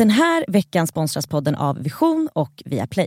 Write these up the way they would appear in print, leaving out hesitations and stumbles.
Den här veckan sponsras podden av Vision och Viaplay.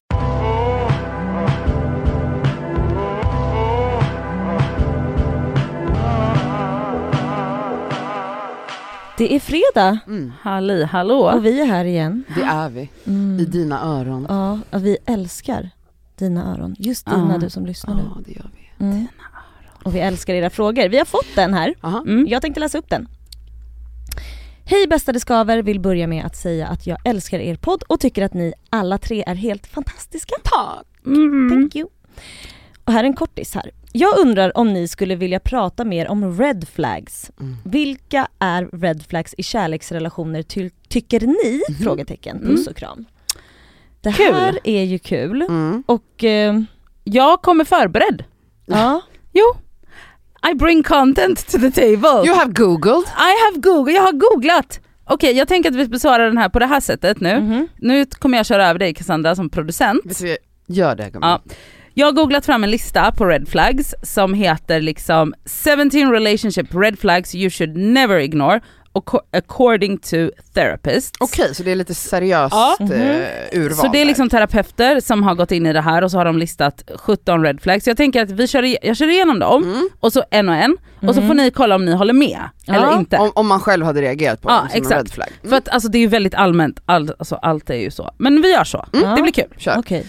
Det är fredag. Halli, hallå. Och vi är här igen. Det är vi. I dina öron. Ja, och vi älskar dina öron. Just dina, du som lyssnar nu. Ja, det gör vi. Dina öron. Och vi älskar era frågor. Vi har fått den här. Jag tänkte läsa upp den. Hej bästa Skaver, vill börja med att säga att jag älskar er podd och tycker att ni alla tre är helt fantastiska. Tack. Thank you. Och här är en kortis här. Jag undrar om ni skulle vilja prata mer om red flags. Vilka är red flags i kärleksrelationer tycker ni? Frågetecken. Puss och kram. Det här är ju kul. Och jag kommer förberedd. ja. Jo. I bring content to the table. You have googled. Jag har googlat. Okej, jag tänker att vi besvarar den här på det här sättet nu. Nu kommer jag köra över dig, Cassandra, som producent. Gör det. Ja. Jag har googlat fram en lista på red flags som heter liksom 17 relationship red flags you should never ignore according to therapist. Okej, så det är lite seriöst urval. Så det är liksom terapeuter som har gått in i det här och så har de listat 17 red flags. Så jag tänker att jag kör igenom dem och så en och en. Och så får ni kolla om ni håller med eller inte. Om man själv hade reagerat på dem som en red flag. För att alltså, det är ju väldigt allmänt, allt är ju så. Men vi gör så, det blir kul. Kör. Okej.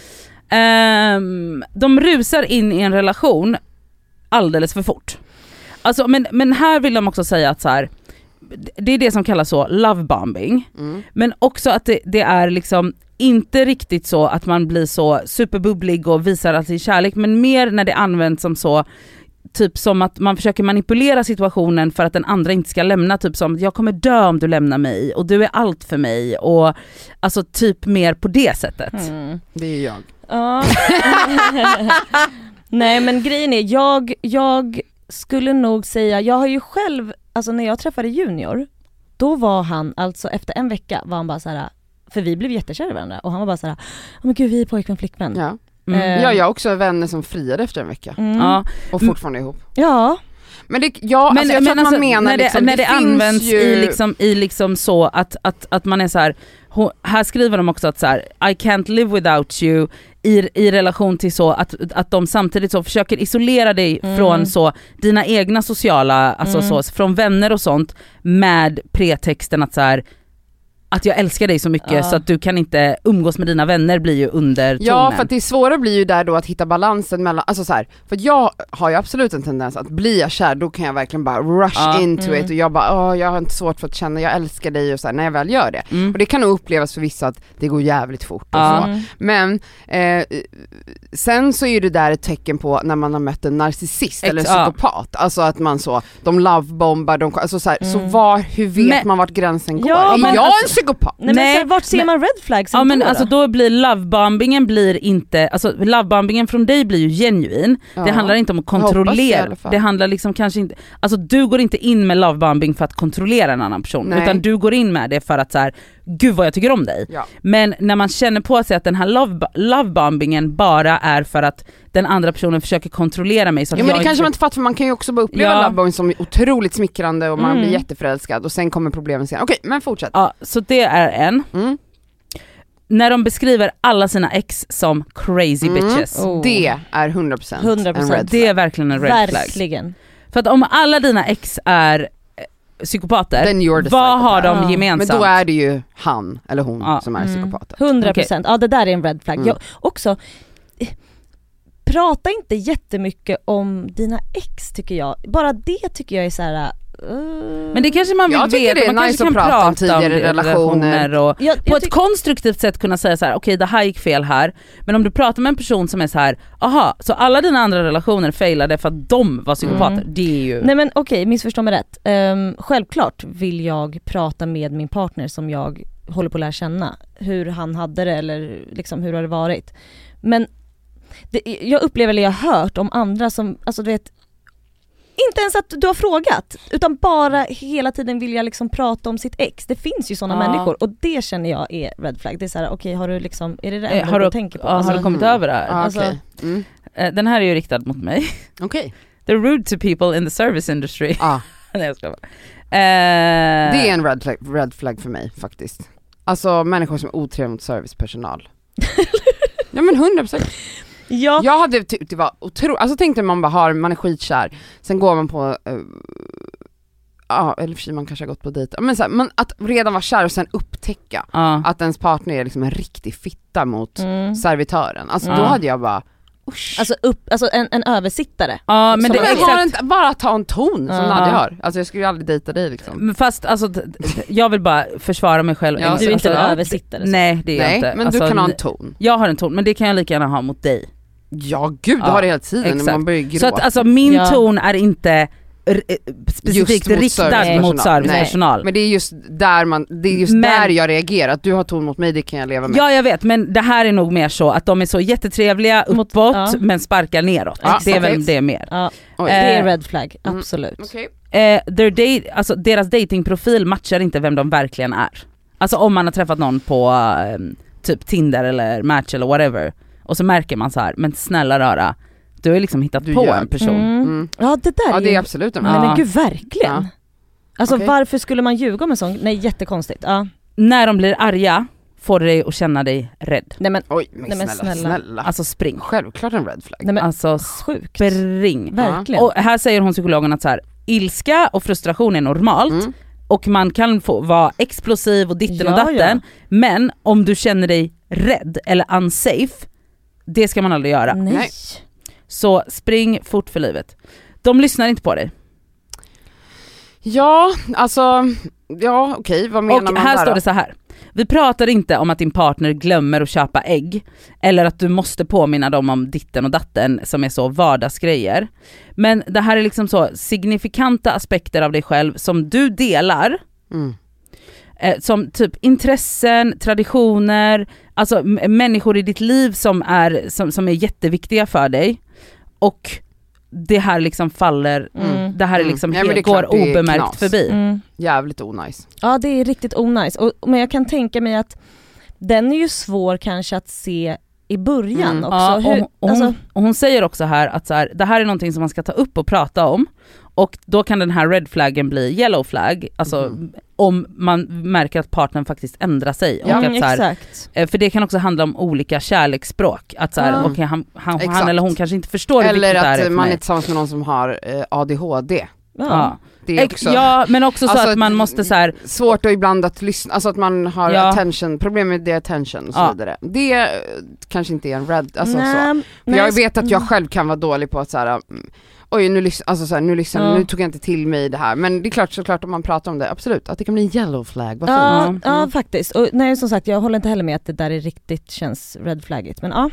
De rusar in i en relation alldeles för fort. Alltså, men här vill de också säga att så här, det är det som kallas så lovebombing. Men också att det är liksom inte riktigt så att man blir så superbubblig och visar att det är kärlek, men mer när det används som så, typ som att man försöker manipulera situationen för att den andra inte ska lämna, typ som jag kommer dö om du lämnar mig och du är allt för mig, och alltså typ mer på det sättet. Det är jag. Ja. Nej, men grejen är, jag skulle nog säga, jag har ju själv, alltså när jag träffade Junior, då var han, alltså efter en vecka var han bara så här, för vi blev jättekära i varandra, och han var bara så här, men gud, vi är pojkvän flickvän. Ja. Jag har också vänner som friade efter en vecka. Ja. Och fortfarande ihop. Ja. Men det, jag tror att man menar när liksom, det används ju i liksom så att man är så här, här skriver de också att så här, I can't live without you i relation till så att de samtidigt så försöker isolera dig från så dina egna sociala, alltså så från vänner och sånt, med pretexten att så här, att jag älskar dig så mycket så att du kan inte umgås med dina vänner, blir ju under tonen. Ja, för att det svåra blir ju där då att hitta balansen mellan, alltså så här, för jag har ju absolut en tendens att bli jag kär, då kan jag verkligen bara rush into it, och jag bara, jag har inte svårt för att känna jag älskar dig och så här, när jag väl gör det. Och det kan nog upplevas för vissa att det går jävligt fort och så. Men sen så är det där ett tecken på när man har mött en narcissist eller en psykopat, alltså att man så, de lovebombar, alltså så här, så hur vet man vart gränsen går? Ja, är jag en psykopat? Nej, men vart ser man red flags? Ja, men då? alltså då blir lovebombingen inte, alltså lovebombingen från dig blir ju genuin. Det handlar inte om att kontrollera. Det handlar liksom kanske inte, alltså du går inte in med lovebombing för att kontrollera en annan person. Nej. Utan du går in med det för att så här, gud vad jag tycker om dig. Ja. Men när man känner på sig att den här lovebombingen bara är för att den andra personen försöker kontrollera mig. Så att men det kanske man inte fattar, för man kan ju också bara uppleva lovebombing som otroligt smickrande och man blir jätteförälskad och sen kommer problemen sen. Okej, men fortsätt. Ja, så det är en. När de beskriver alla sina ex som crazy bitches. Det är 100% en red flag. Det är verkligen en red flag. Verkligen. För att om alla dina ex är psykopater, vad har de gemensamt? Men då är det ju han eller hon som är psykopater. 100%. Okay. Ja, det där är en red flag. Jag också, prata inte jättemycket om dina ex, tycker jag. Bara det tycker jag är så här. Men det kanske man vill veta. Det är man nice kanske kan prata om tidigare relationer och på ett konstruktivt sätt kunna säga så här: okej, det här gick fel här. Men om du pratar med en person som är så här, aha, så alla dina andra relationer failade för att de var psykopater. Det är ju... Nej, men okej, missförstå mig rätt. Självklart vill jag prata med min partner som jag håller på att lära känna, hur han hade det eller liksom hur har det varit. Men jag upplever, eller jag har hört om andra som, alltså du vet, inte ens att du har frågat, utan bara hela tiden vill jag liksom prata om sitt ex. Det finns ju sådana människor, och det känner jag är red flag. Det är så här, okej, har du liksom, är det enda du tänker på? Har du kommit över det här? Alltså, den här är ju riktad mot mig. Okej. They're rude to people in the service industry. Nej, jag ska bara. Det är en red flag för mig faktiskt. Alltså människor som är otrevliga mot servicepersonal. Ja men 100%. Ja. Jag hade tyckt det var otroligt, alltså tänkte man bara man är skitkär, sen går man på eller för man kanske har gått på dejt, men, så här, men att redan vara kär och sen upptäcka att ens partner är liksom en riktig fitta mot servitören, alltså då hade jag bara usch. Alltså en översittare. Ja, men som det har bara ta en ton som Nadia har. Alltså jag skulle ju aldrig dejta dig liksom. Fast alltså jag vill bara försvara mig själv. Ja, du är inte en översittare. Nej, det är jag inte. Men alltså, du kan ha en ton. Jag har en ton, men det kan jag lika gärna ha mot dig. Ja, gud, du har det hela tiden när man börjar gråta. Så att alltså min ton är inte specifikt riktad mot servicepersonal. Men det är just där där jag reagerar, att du har ton mot mig, det kan jag leva med. Ja, jag vet, men det här är nog mer så att de är så jättetrevliga uppåt men sparkar neråt. Det är väl det mer. Det är red flag, absolut. Deras datingprofil matchar inte vem de verkligen är. Alltså om man har träffat någon på typ Tinder eller Match eller whatever, och så märker man så här, men snälla röra, du har liksom hittat på en person. Ja, det där det är absolut men gud, verkligen. Alltså varför skulle man ljuga med sånt? Nej, jättekonstigt. När de blir arga får dig att känna dig rädd. Nej men, snälla. Alltså spring. Självklart en red flag. Nej, men, alltså sjukt. Spring. Verkligen. Och här säger hon, psykologen, att så här, ilska och frustration är normalt. Och man kan få vara explosiv och ditten och datten. Men om du känner dig rädd eller unsafe, det ska man aldrig göra. Nej. Så spring fort för livet. De lyssnar inte på dig. Ja, alltså, okej, vad menar man där? Och här står det så här. Vi pratar inte om att din partner glömmer att köpa ägg, eller att du måste påminna dem om ditten och datten som är så vardagsgrejer. Men det här är liksom så signifikanta aspekter av dig själv som du delar. Som typ intressen, traditioner, alltså människor i ditt liv som är jätteviktiga för dig, och det här liksom faller, det här är liksom går obemärkt förbi. Jävligt onajs. Ja, det är riktigt onajs. Men jag kan tänka mig att den är ju svår kanske att se i början också. Ja, och hon säger också här att så här, det här är någonting som man ska ta upp och prata om, och då kan den här red flaggen bli yellow flag, alltså om man märker att partnern faktiskt ändrar sig. Ja, och att, så här, exakt. För det kan också handla om olika kärleksspråk, att så här, okay, han eller hon kanske inte förstår hur viktigt det är för mig. Eller att man är tillsammans med någon som har ADHD. Ja. Det är också, men också så att man måste så här, svårt att ibland att lyssna, alltså att man har attention, problem med det attention och så vidare. Det kanske inte är en red, alltså så. För jag vet att jag själv kan vara dålig på att så här, oj, nu tog jag inte till mig det här. Men det är klart, såklart om man pratar om det, absolut, att det kan bli en yellow flag. Ja, faktiskt. Och nej, som sagt, jag håller inte heller med att det där är riktigt känns red flaggigt. Men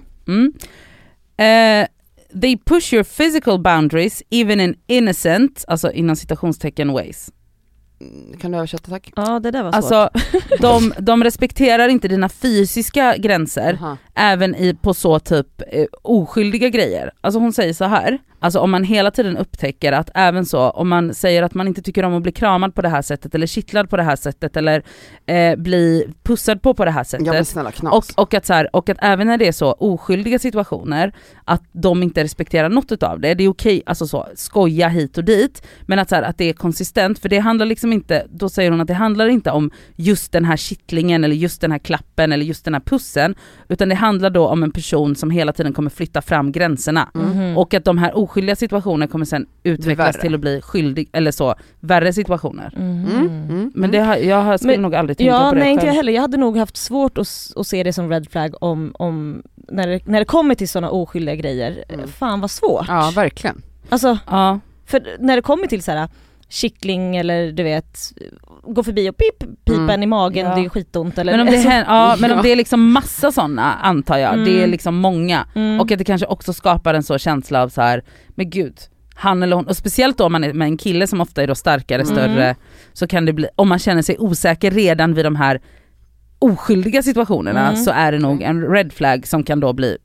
they push your physical boundaries even in innocent, alltså inom citationstecken, ways. Kan du översätta, tack? Ja, det där var svårt. Alltså, de respekterar inte dina fysiska gränser, även på så typ oskyldiga grejer. Alltså hon säger så här, alltså om man hela tiden upptäcker att även så, om man säger att man inte tycker om att bli kramad på det här sättet, eller kittlad på det här sättet, eller bli pussad på det här sättet. Ja, men snälla, knas. Och att även när det är så oskyldiga situationer, att de inte respekterar något av det. Det är okej, alltså så, skoja hit och dit, men att, så här, att det är konsistent, för det handlar liksom inte, då säger hon att det handlar inte om just den här kittlingen, eller just den här klappen, eller just den här pussen, utan det handlar då om en person som hela tiden kommer flytta fram gränserna. Och att de här oskyldiga situationer kommer sen utvecklas till att bli skyldig, eller så, värre situationer. Men jag skulle nog aldrig tänka på det. Nej, inte jag heller. Jag hade nog haft svårt att se det som red flag om när det kommer till såna oskyldiga grejer. Fan vad svårt. Ja, verkligen. Alltså, för när det kommer till så här kittling, eller du vet, gå förbi och pipen i magen, det är skitont, eller men om det är liksom massa sådana, antar jag, det är liksom många, och att det kanske också skapar en så känsla av så här, men gud, han eller hon, och speciellt då om man är med en kille som ofta är då starkare, större, så kan det bli, om man känner sig osäker redan vid de här oskyldiga situationerna, så är det nog en red flag som kan då bli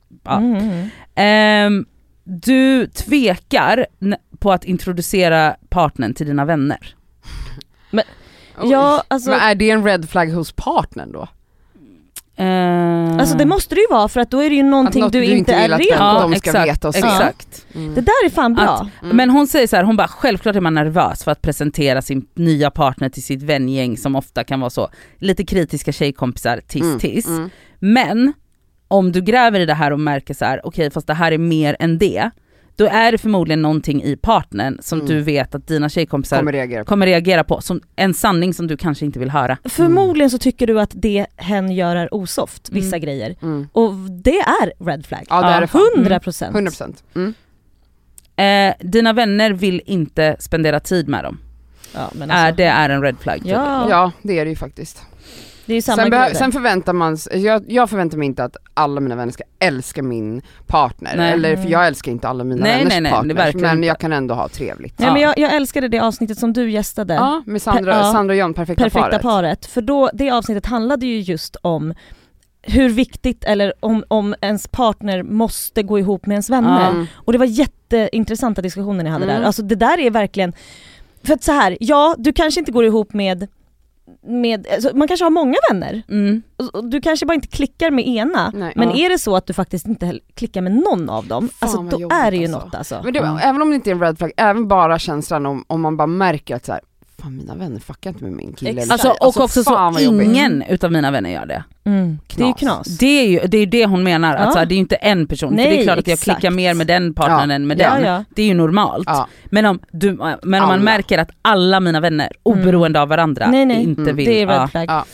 du tvekar på att introducera partnern till dina vänner. Men, men är det en red flag hos partnern då? Alltså det måste det ju vara, för att då är det ju någonting du inte är redo. Ja, de ska veta och exakt. Det där är fan bra. Men hon säger så här, hon bara, självklart är man nervös för att presentera sin nya partner till sitt vängäng som ofta kan vara så lite kritiska tjejkompisar, tiss. Men om du gräver i det här och märker så här, okej, fast det här är mer än det, då är det förmodligen någonting i partnern som du vet att dina tjejkompisar kommer reagera på, som en sanning som du kanske inte vill höra. Förmodligen så tycker du att det hen gör är osoft, vissa grejer. Och det är red flag. Ja, det är det 100%. 100%. Dina vänner vill inte spendera tid med dem. Ja, men alltså, det är en red flag. Ja, det är det ju faktiskt. Det är ju samma sen förväntar man, jag förväntar mig inte att alla mina vänner ska älska min partner. Nej. Eller för jag älskar inte alla mina vänners partners, men jag kan ändå ha trevligt. Ja, men jag älskade det avsnittet som du gästade. Ja, med Sandra och John, perfekta paret. För då, det avsnittet handlade ju just om hur viktigt, eller om ens partner måste gå ihop med ens vänner. Och det var jätteintressanta diskussioner ni hade där. Alltså det där är verkligen, för att så här, ja, du kanske inte går ihop med alltså, man kanske har många vänner och du kanske bara inte klickar med ena. Men är det så att du faktiskt inte klickar med någon av dem, alltså, då är det ju något alltså. Men det, även om det inte är en red flag, även bara känslan om man bara märker att så här, fan, mina vänner fuckar inte med min kille. Alltså, och också så ingen utav mina vänner gör det. Det är ju knas. Det är ju det hon menar, att så här, det är ju inte en person. Nej, för det är klart att jag klickar mer med den partnern än med den. Ja. Det är ju normalt. Men om man märker att alla mina vänner, oberoende av varandra, inte vill. Det är red flag.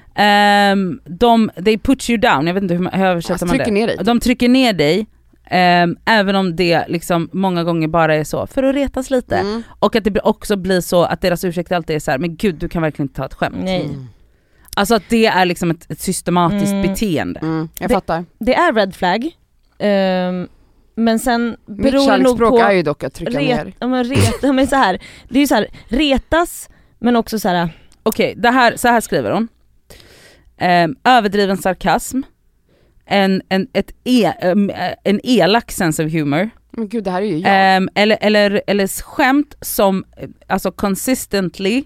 They put you down, jag vet inte hur översätter man det. Ner dig. De trycker ner dig. Även om det liksom många gånger bara är så för att retas lite. Och att det också blir så att deras ursäkt alltid är så här, men gud, du kan verkligen inte ta ett skämt. Alltså att det är liksom ett systematiskt beteende. Jag fattar. Det är red flag. Men sen beror mitt det nog på är ju dock att trycka ner. Men så här, det är ju så här, retas, men också så här. Okej, så här skriver hon. Överdriven sarkasm. En elak sense of humor. Men gud, det här är ju jag. Eller skämt som alltså consistently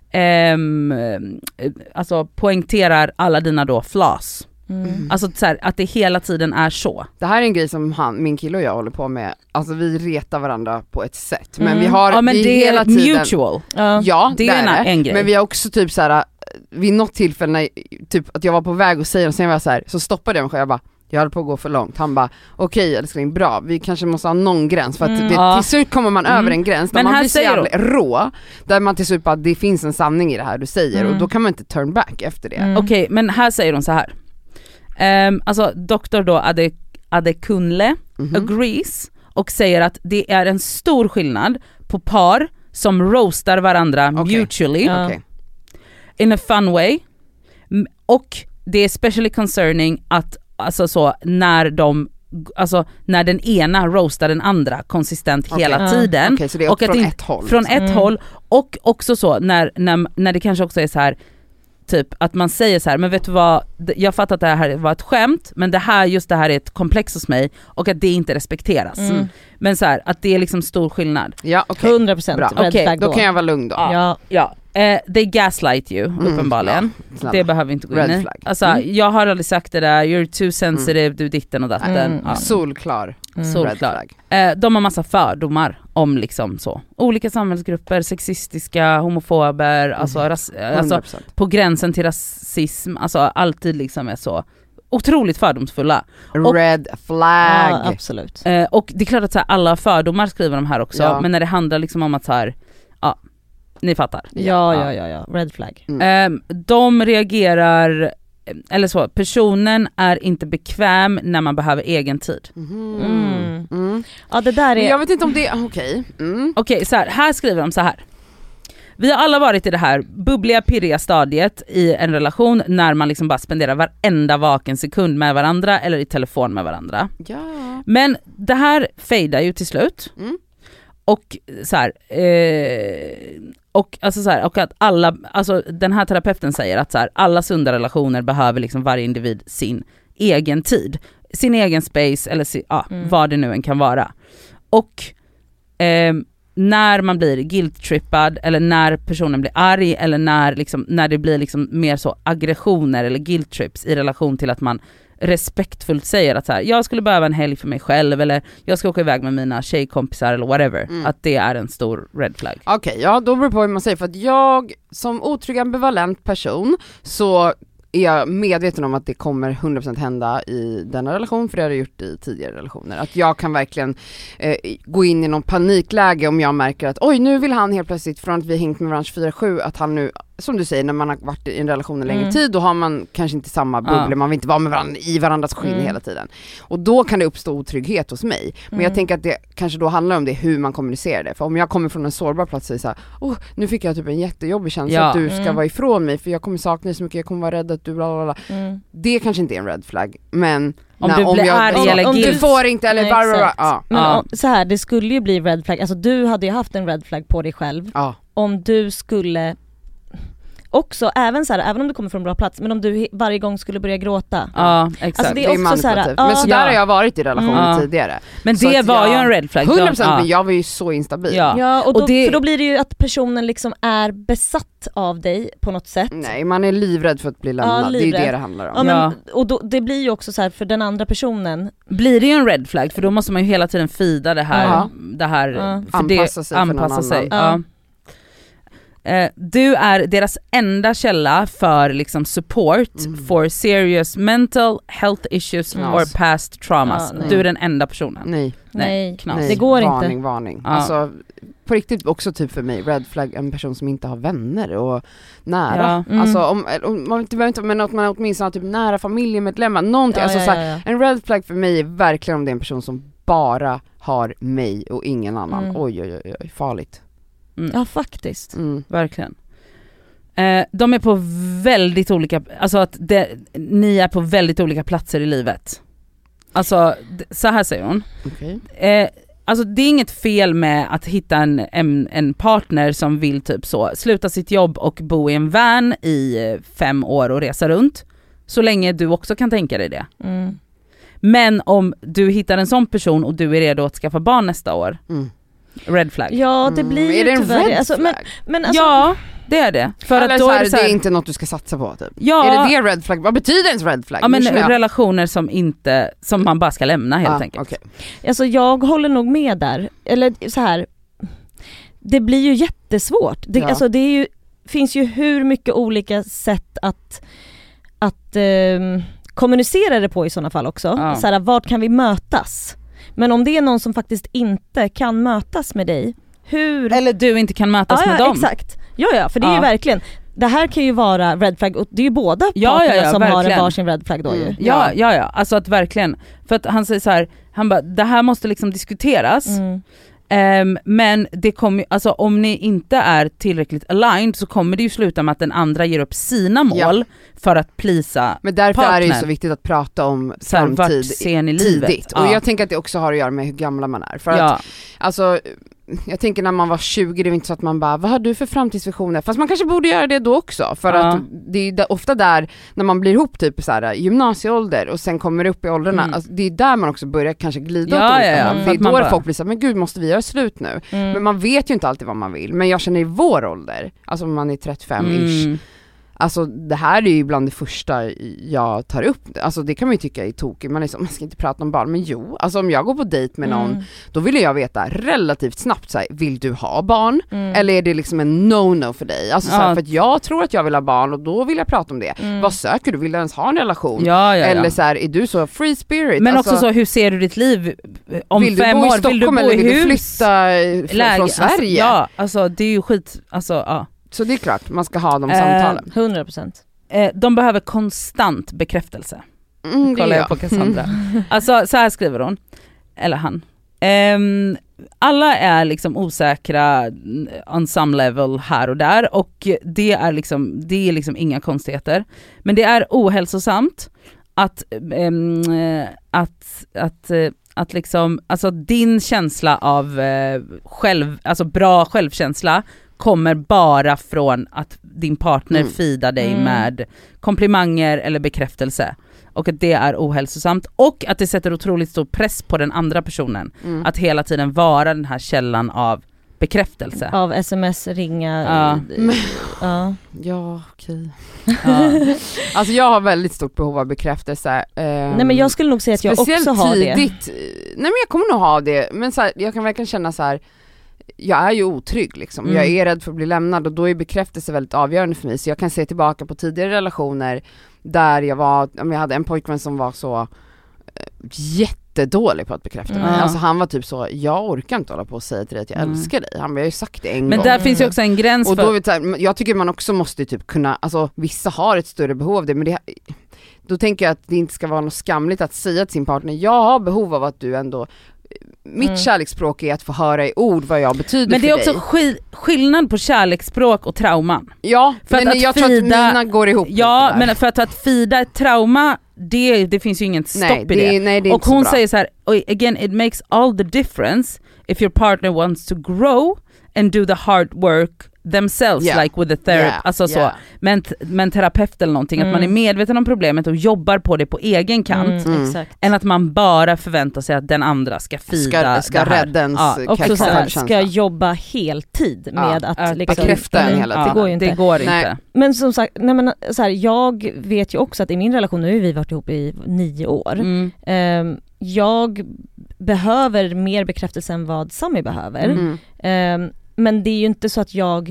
alltså poängterar alla dina då flaws. Alltså så här, att det hela tiden är så. Det här är en grej som min kille och jag håller på med. Alltså vi retar varandra på ett sätt. Men vi har men det hela är tiden mutual. Ja, det är en grej. Men vi har också typ så här, vid något tillfälle typ att jag var på väg och säger, och sen var jag så här, så stoppade jag mig själv. Jag bara, jag höll på att gå för långt. Han bara, okej älskling, bra, vi kanske måste ha någon gräns, för att till slut kommer man över en gräns där man blir så jävla rå, där man till slut bara, det finns en sanning i det här du säger, och då kan man inte turn back efter det. Okej, men här säger hon så här. Alltså doktor då Adekunle agrees och säger att det är en stor skillnad på par som roastar varandra mutually in a fun way, och det är especially concerning att alltså så när den ena roastar den andra konsistent hela tiden. Så det är och från ett håll. Från ett håll, och också så när det kanske också är så här, typ att man säger så här, men vet du vad, jag fattar att det här var ett skämt, men det här är ett komplex hos mig, och att det inte respekteras. Men så här, att det är liksom stor skillnad. Ja, 100%. Bra. Okay, då kan jag vara lugn då. Ja. They gaslight you, uppenbarligen. Det behöver inte gå in i. Alltså, jag har aldrig sagt det där, you're too sensitive, du ditten och datten. Solklar. De har massa fördomar om liksom så olika samhällsgrupper, sexistiska, homofober, alltså på gränsen till rasism, alltså alltid liksom är så otroligt fördomsfulla. Red flag. Ja, absolut. Och det är klart att så här, alla fördomar skriver de här också, men när det handlar liksom om att så här, ni fattar. Ja. Red flag. De reagerar, eller så, personen är inte bekväm när man behöver egen tid. Ja, det där är... Jag vet inte om det är Okej, så här skriver de så här. Vi har alla varit i det här bubbliga, pirriga stadiet i en relation när man liksom bara spenderar varenda vaken sekund med varandra eller i telefon med varandra. Ja. Men det här fejdar ju till slut. Och så här, och alltså så här, och att alla, alltså den här terapeuten säger att så här, alla sunda relationer behöver liksom varje individ sin egen tid, sin egen space, eller vad det nu än kan vara. Och när man blir guilt-trippad eller när personen blir arg eller när det blir liksom mer så aggressioner eller guilt-trips i relation till att man respektfullt säger att så här, jag skulle behöva en helg för mig själv eller jag ska åka iväg med mina tjejkompisar eller whatever, att det är en stor red flag. Okej, ja då beror det på hur man säger, för att jag som otrygg ambivalent person så är jag medveten om att det kommer 100% hända i denna relation, för det har jag gjort i tidigare relationer. Att jag kan verkligen gå in i någon panikläge om jag märker att oj, nu vill han helt plötsligt, från att vi hängt med varandra 24/7, att han nu, som du säger, när man har varit i en relation en längre tid, då har man kanske inte samma bubbla, man vill inte vara med varandra i varandras skinn hela tiden. Och då kan det uppstå otrygghet hos mig. Men jag tänker att det kanske då handlar om det, hur man kommunicerar det. För om jag kommer från en sårbar plats och säger såhär, nu fick jag typ en jättejobbig känsla att du ska vara ifrån mig, för jag kommer sakna dig så mycket, jag kommer vara rädd att du bla bla bla. Det kanske inte är en red flag, men om du blir arg eller om du får inte eller bara men så här, det skulle ju bli red flag, alltså du hade ju haft en red flag på dig själv om du skulle också, även så här, även om du kommer från en bra plats, men om du varje gång skulle börja gråta. Ja, exakt. Alltså det är också så här, men så där har jag varit i relationer tidigare. Men det var ju en red flag. 100%, men jag var ju så instabil. Ja, och då, för då blir det ju att personen liksom är besatt av dig på något sätt. Nej, man är livrädd för att bli lämnad. Det är ju det handlar om. Ja, men, och då, det blir ju också så här, för den andra personen blir det ju en red flag, för då måste man ju hela tiden fida det här, för anpassa sig. Du är deras enda källa för liksom support for serious mental health issues or past traumas. Du är den enda personen. Nej. Det går inte. Varning. Alltså på riktigt också typ för mig, red flag, en person som inte har vänner och nära. Alltså om man inte behöver, men att man åtminstone har typ nära familjemedlemmar, någonting. Alltså så här, en red flag för mig är verkligen om det är en person som bara har mig och ingen annan. Oj, farligt. Ja, faktiskt. Verkligen. De är på väldigt olika, alltså att ni är på väldigt olika platser i livet. Alltså så här säger hon. Alltså det är inget fel med att hitta en partner som vill typ så sluta sitt jobb och bo i en van i 5 år och resa runt, så länge du också kan tänka dig det. Men om du hittar en sån person och du är redo att skaffa barn nästa år, red flag. Ja, det blir är det en red flag? Men alltså, ja, det är det. För eller att då så här, är det, så här, det är inte något du ska satsa på typ. Ja, är det red flag? Vad betyder ens red flag? Ja, men relationer som man bara ska lämna helt enkelt. Okay. Alltså jag håller nog med där. Eller så här, det blir ju jättesvårt. Alltså det är ju, finns ju hur mycket olika sätt att kommunicera det på i sådana fall också. Så här, vart kan vi mötas? Men om det är någon som faktiskt inte kan mötas med dig, hur... Eller du inte kan mötas med dem. Exakt. Ja, för det är ju verkligen... Det här kan ju vara red flag, och det är ju båda parterna som verkligen har varsin red flag då ju. Ja, alltså att verkligen. För att han säger så här, han bara, det här måste liksom diskuteras. Men det kommer, alltså om ni inte är tillräckligt aligned så kommer det ju sluta med att den andra ger upp sina mål för att plisa. Men därför partner. Är det ju så viktigt att prata om framtid tidigt. Och jag tänker att det också har att göra med hur gamla man är. För att, alltså, jag tänker när man var 20, det är inte så att man bara, vad har du för framtidsvisioner? Fast man kanske borde göra det då också. För att det är ofta där, när man blir ihop typ så här, gymnasieålder och sen kommer upp i åldrarna, alltså, det är där man också börjar kanske glida åt det. Det är då folk blir så här, men gud, måste vi göra slut nu? Men man vet ju inte alltid vad man vill. Men jag känner i vår ålder, alltså om man är 35-ish, alltså det här är ju bland det första jag tar upp. Alltså det kan man ju tycka är tokigt. Man ska inte prata om barn. Men jo, alltså om jag går på dejt med någon, då vill jag veta relativt snabbt så här, vill du ha barn? Eller är det liksom en no-no för dig? Alltså så här, för att jag tror att jag vill ha barn och då vill jag prata om det. Vad söker du? Vill du ens ha en relation? Eller så här, är du så free spirit? Men alltså, också så, hur ser du ditt liv om 5 år? Vill du bo i Stockholm eller vill du flytta från Sverige? Alltså, alltså det är ju skit, alltså Så det är klart, man ska ha de samtalen. 100%. De behöver konstant bekräftelse. Kollar jag på Cassandra. Alltså så här skriver hon, eller han. Alla är liksom osäkra on some level här och där, och det är liksom inga konstigheter. Men det är ohälsosamt att liksom, alltså din känsla av bra självkänsla kommer bara från att din partner fidar dig med komplimanger eller bekräftelse, och att det är ohälsosamt, och att det sätter otroligt stor press på den andra personen att hela tiden vara den här källan av bekräftelse. Av sms, ringa. Ja, okej. Alltså jag har väldigt stort behov av bekräftelse. Nej, men jag skulle nog säga att jag också har tidigt, nej men jag kommer nog ha det, men så här, jag kan verkligen känna så här. Jag är ju otrygg liksom. Jag är rädd för att bli lämnad och då är bekräftelse väldigt avgörande för mig. Så jag kan se tillbaka på tidigare relationer där jag hade en pojkvän som var så jättedålig på att bekräfta mig. Alltså han var typ så, jag orkar inte hålla på och säga till dig att jag älskar dig. Han har ju sagt det en gång. Men där finns ju också en gräns och då, jag tycker man också måste typ kunna, alltså vissa har ett större behov av det, men då tänker jag att det inte ska vara något skamligt att säga till sin partner, jag har behov av att du ändå, mitt kärleksspråk är att få höra i ord vad jag betyder för dig. Men det är också skillnad på kärleksspråk och trauman. Ja, för men jag tror att mina går ihop. Ja, men för att fida ett trauma, det finns ju inget stopp i det. Nej, det är och hon säger så här, again, it makes all the difference if your partner wants to grow and do the hard work themselves, like with the therapy, alltså så, men terapeut eller någonting, att man är medveten om problemet och jobbar på det på egen kant, än att man bara förväntar sig att den andra ska fida ska rädda ens också ska jobba heltid med att liksom, bekräfta en hela tiden. Det går ju inte. Det går inte. Men som sagt, så här, jag vet ju också att i min relation, nu har vi varit ihop i 9 år. Jag behöver mer bekräftelse än vad Sami behöver. Men det är ju inte så att jag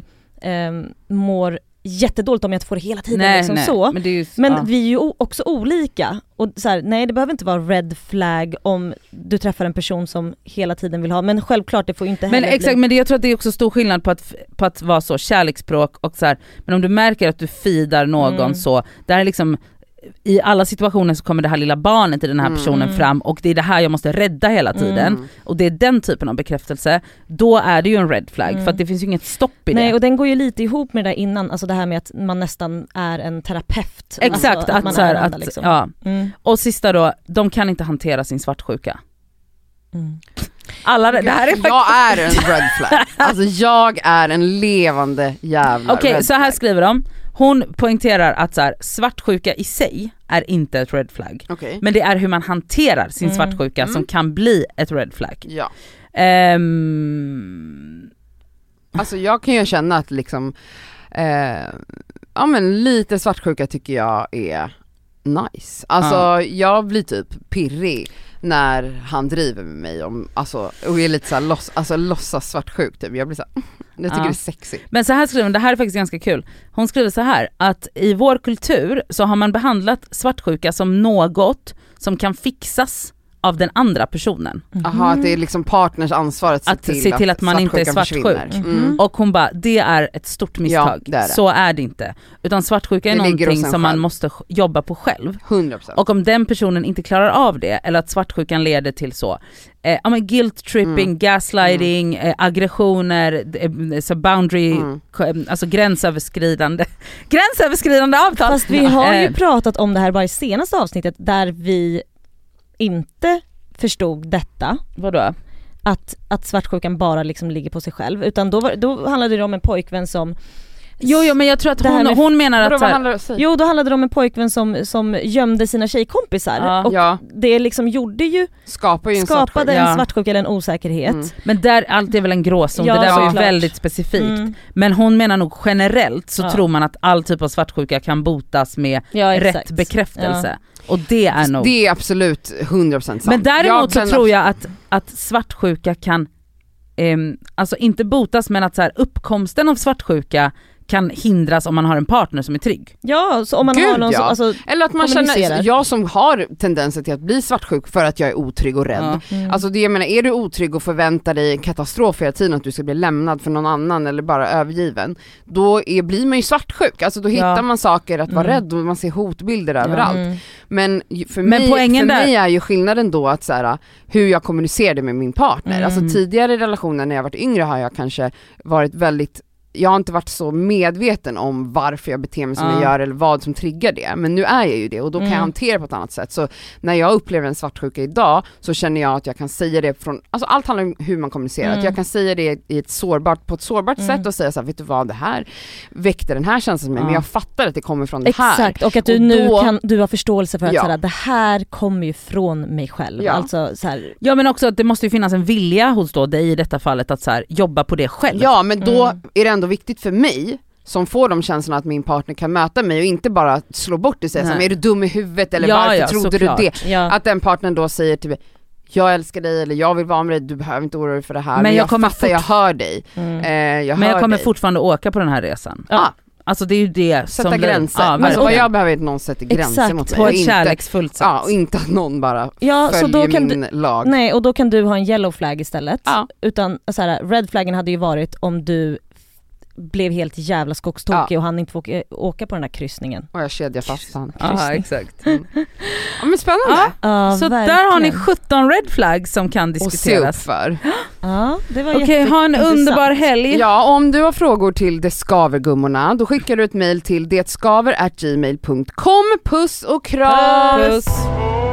mår jättedåligt om jag inte får det hela tiden. Nej. Så. Men vi är ju också olika. Och så här, nej, det behöver inte vara red flag om du träffar en person som hela tiden vill ha. Men självklart, det får inte heller exakt, men jag tror att det är också stor skillnad på att vara så kärleksspråk och så här, men om du märker att du fidar någon så, där är liksom i alla situationer så kommer det här lilla barnet i den här personen fram och det är det här jag måste rädda hela tiden och det är den typen av bekräftelse, då är det ju en red flag för att det finns ju inget stopp i det. Nej, och den går ju lite ihop med det där innan, alltså det här med att man nästan är en terapeut. Exakt, alltså, att man är andra, liksom. Ja. Och sista då, de kan inte hantera sin svartsjuka. Alla det här är faktiskt... Jag är en red flag. Alltså jag är en levande jävla Okej, så här skriver de. Hon poängterar att så här, svartsjuka i sig är inte ett red flag. Men det är hur man hanterar sin svartsjuka som kan bli ett red flag. Ja. Alltså jag kan ju känna att liksom ja men lite svartsjuka tycker jag är nice. Alltså jag blir typ pirrig när han driver med mig om, alltså, och är lite såhär låtsas svartsjuk typ. Jag blir såhär, jag tycker det är sexy. Men så här skriver hon, det här är faktiskt ganska kul. Hon skriver så här, att i vår kultur så har man behandlat svartsjuka som något som kan fixas av den andra personen. Aha, att det är liksom partners ansvar att se till att man inte är svartsjuk. Och hon bara, det är ett stort misstag. Ja, det är det. Så är det inte. Utan svartsjuka är någonting som man måste jobba på själv. 100%. Och om den personen inte klarar av det, eller att svartsjukan leder till så guilt tripping, gaslighting, aggressioner, så boundary, alltså gränsöverskridande avtal. Fast vi har ju pratat om det här bara i senaste avsnittet där vi inte förstod detta. Vadå? Att svartsjukan bara liksom ligger på sig själv, utan då handlade det om en pojkvän som Jo, men jag tror att hon menar att då handlade det om en pojkvän som gömde sina tjejkompisar och det liksom skapade en svartsjuka eller en osäkerhet. Men där allt är väl en gråzon, det där var ju väldigt specifikt. Men hon menar nog generellt så tror man att all typ av svartsjuka kan botas med rätt bekräftelse. Och det är nog... Det är absolut 100% sant. Men däremot så tror jag att svartsjuka kan alltså inte botas, men att så här, uppkomsten av svartsjuka kan hindras om man har en partner som är trygg. Ja, så om man har någon som, alltså, eller att man känner, jag som har tendenser till att bli svartsjuk för att jag är otrygg och rädd. Alltså det, jag menar, är du otrygg och förväntar dig en katastrof hela tiden, att du ska bli lämnad för någon annan eller bara övergiven, då blir man ju svartsjuk. Alltså då hittar man saker att vara rädd och man ser hotbilder överallt. Men för mig är ju skillnaden då att så här, hur jag kommunicerade med min partner. Alltså tidigare relationer när jag varit yngre har jag kanske varit väldigt jag har inte varit så medveten om varför jag beter mig som jag gör eller vad som triggar det. Men nu är jag ju det och då kan jag hantera på ett annat sätt. Så när jag upplever en svartsjuka idag så känner jag att jag kan säga det från, alltså allt handlar om hur man kommunicerar. Att jag kan säga det på ett sårbart sätt och säga så här, vet du vad, det här väckte den här känslan med men jag fattar att det kommer från det här. Exakt, och att du du har förståelse för att såhär, det här kommer ju från mig själv. Alltså, såhär. Ja, men också att det måste ju finnas en vilja hos dig i detta fallet att såhär, jobba på det själv. Ja, men då är det ändå viktigt för mig som får de känslorna att min partner kan möta mig och inte bara slå bort det och säga är du dum i huvudet eller varför trodde du det? Ja. Att den partnern då säger till mig, jag älskar dig eller jag vill vara med dig, du behöver inte oroa dig för det här. Men jag hör dig. Jag kommer fortfarande åka på den här resan. Ja. Alltså det är ju det sätta som gränser. Alltså vad jag behöver är att någon sätter gränser mot mig. På ett kärleksfullt sätt. Ja, och inte att någon bara följer så då kan min lag. Nej, och då kan du ha en yellow flag istället. Ja. Utan så här, red flaggen hade ju varit om du blev helt jävla skogstokig och han inte får åka på den här kryssningen. Och jag kedjar fast han. Ja, exakt. Ja, men spännande. Ja, så verkligen. Där har ni 17 red flags som kan diskuteras. Och se upp för. Ja, det var Okej, ha en underbar helg. Ja, om du har frågor till Det Skaver-gummorna, då skickar du ett mejl till detskaver@gmail.com. Puss och kram! Puss!